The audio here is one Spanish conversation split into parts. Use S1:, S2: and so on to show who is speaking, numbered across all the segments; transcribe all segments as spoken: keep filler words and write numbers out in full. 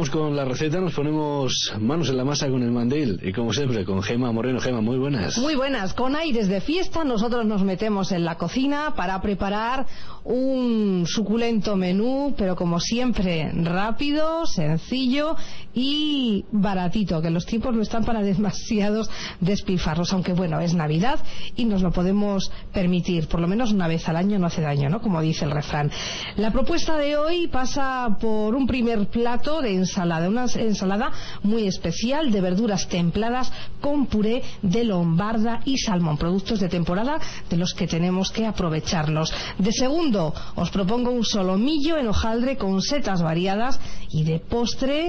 S1: Vamos con la receta, nos ponemos manos en la masa con el mandil y como siempre con Gema Moreno. Gema, muy buenas.
S2: Muy buenas, con aires de fiesta nosotros nos metemos en la cocina para preparar un suculento menú, pero como siempre rápido, sencillo y baratito, que los tiempos no están para demasiados despilfarros, aunque bueno, es Navidad y nos lo podemos permitir, por lo menos una vez al año no hace daño, ¿no? Como dice el refrán. La propuesta de hoy pasa por un primer plato de ensalada, una ensalada muy especial de verduras templadas con puré de lombarda y salmón, productos de temporada de los que tenemos que aprovecharnos. De segundo, os propongo un solomillo en hojaldre con setas variadas y de postre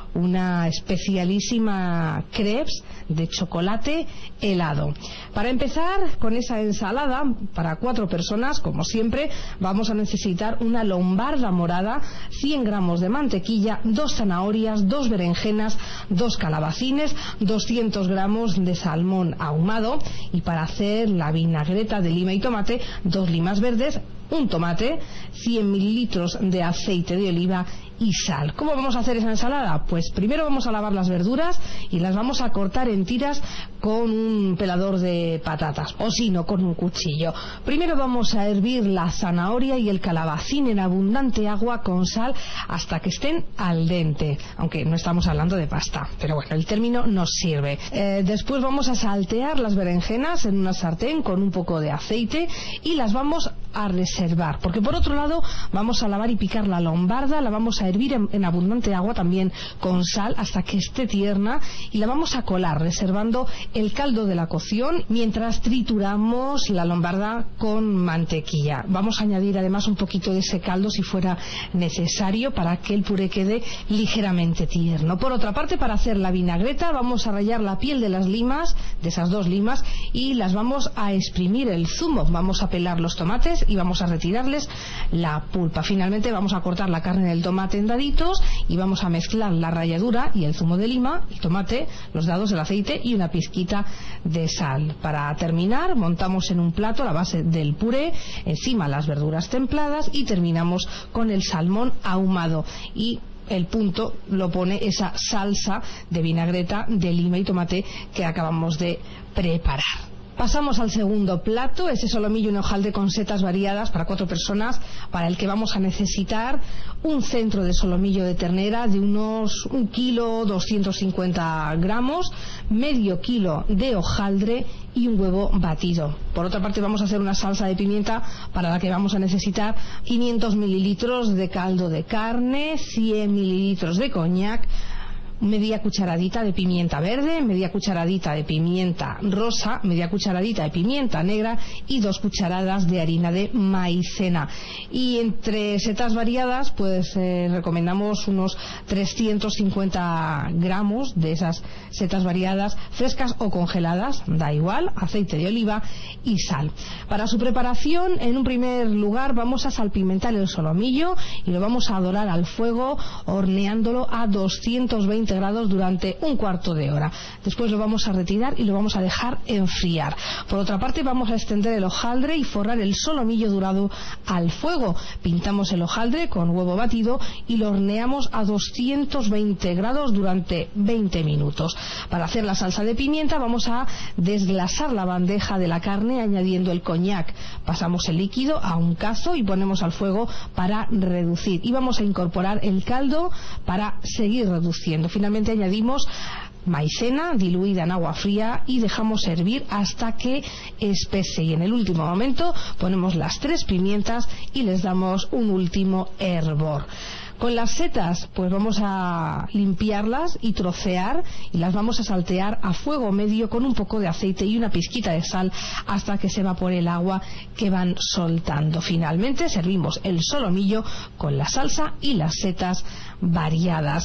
S2: una especialísima crepes de chocolate helado. Para empezar con esa ensalada para cuatro personas, como siempre, vamos a necesitar una lombarda morada, cien gramos de mantequilla, dos zanahorias, dos berenjenas, dos calabacines, doscientos gramos de salmón ahumado, y para hacer la vinagreta de lima y tomate, dos limas verdes, un tomate, cien mililitros de aceite de oliva y sal. ¿Cómo vamos a hacer esa ensalada? Pues primero vamos a lavar las verduras y las vamos a cortar en tiras con un pelador de patatas, o si no, con un cuchillo. Primero vamos a hervir la zanahoria y el calabacín en abundante agua con sal hasta que estén al dente, aunque no estamos hablando de pasta, pero bueno, el término nos sirve. Eh, después vamos a saltear las berenjenas en una sartén con un poco de aceite y las vamos a reservar, porque por otro lado vamos a lavar y picar la lombarda, la vamos a hervir en, en abundante agua también con sal hasta que esté tierna y la vamos a colar reservando el caldo de la cocción mientras trituramos la lombarda con mantequilla. Vamos a añadir además un poquito de ese caldo si fuera necesario para que el puré quede ligeramente tierno. Por otra parte, para hacer la vinagreta vamos a rallar la piel de las limas, de esas dos limas, y las vamos a exprimir el zumo. Vamos a pelar los tomates y vamos a retirarles la pulpa. Finalmente vamos a cortar la carne del tomate en daditos y vamos a mezclar la ralladura y el zumo de lima, el tomate, los dados, el aceite y una pizquita de sal. Para terminar, montamos en un plato la base del puré, encima las verduras templadas y terminamos con el salmón ahumado, y el punto lo pone esa salsa de vinagreta de lima y tomate que acabamos de preparar. Pasamos al segundo plato, ese solomillo en hojaldre con setas variadas para cuatro personas, para el que vamos a necesitar un centro de solomillo de ternera de unos un kilo doscientos cincuenta gramos, medio kilo de hojaldre y un huevo batido. Por otra parte, vamos a hacer una salsa de pimienta para la que vamos a necesitar quinientos mililitros de caldo de carne, cien mililitros de coñac, media cucharadita de pimienta verde, media cucharadita de pimienta rosa, media cucharadita de pimienta negra y dos cucharadas de harina de maicena. Y entre setas variadas, pues eh, recomendamos unos trescientos cincuenta gramos de esas setas variadas, frescas o congeladas, da igual, aceite de oliva y sal. Para su preparación, en un primer lugar vamos a salpimentar el solomillo y lo vamos a dorar al fuego, horneándolo a doscientos veinte grados durante un cuarto de hora. Después lo vamos a retirar y lo vamos a dejar enfriar. Por otra parte, vamos a extender el hojaldre y forrar el solomillo dorado al fuego. Pintamos el hojaldre con huevo batido y lo horneamos a doscientos veinte grados durante veinte minutos. Para hacer la salsa de pimienta vamos a desglasar la bandeja de la carne añadiendo el coñac. Pasamos el líquido a un cazo y ponemos al fuego para reducir. Y vamos a incorporar el caldo para seguir reduciendo. Finalmente añadimos maicena diluida en agua fría y dejamos hervir hasta que espese, y en el último momento ponemos las tres pimientas y les damos un último hervor. Con las setas, pues vamos a limpiarlas y trocear y las vamos a saltear a fuego medio con un poco de aceite y una pizquita de sal hasta que se evapore el agua que van soltando. Finalmente servimos el solomillo con la salsa y las setas variadas.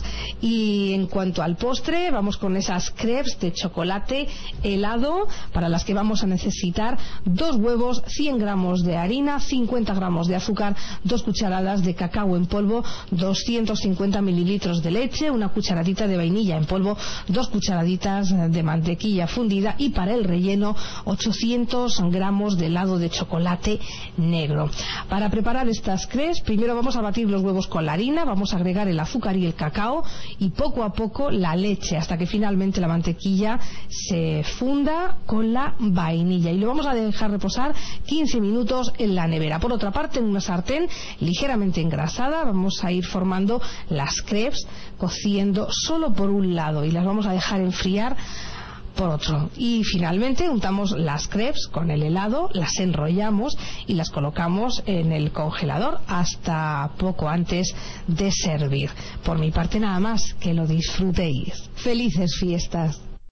S2: Y en cuanto al postre, vamos con esas crepes de chocolate helado, para las que vamos a necesitar dos huevos, cien gramos de harina, cincuenta gramos de azúcar, dos cucharadas de cacao en polvo, doscientos cincuenta mililitros de leche, una cucharadita de vainilla en polvo, dos cucharaditas de mantequilla fundida y para el relleno ochocientos gramos de helado de chocolate negro. Para preparar estas crepes, primero vamos a batir los huevos con la harina, vamos a agregar el azúcar y el cacao, y poco a poco la leche, hasta que finalmente la mantequilla se funda con la vainilla, y lo vamos a dejar reposar quince minutos en la nevera. Por otra parte, en una sartén ligeramente engrasada vamos a ir formando las crepes, cociendo solo por un lado, y las vamos a dejar enfriar por otro. Y finalmente untamos las crepes con el helado, las enrollamos y las colocamos en el congelador hasta poco antes de servir. Por mi parte nada más, que lo disfrutéis. ¡Felices fiestas!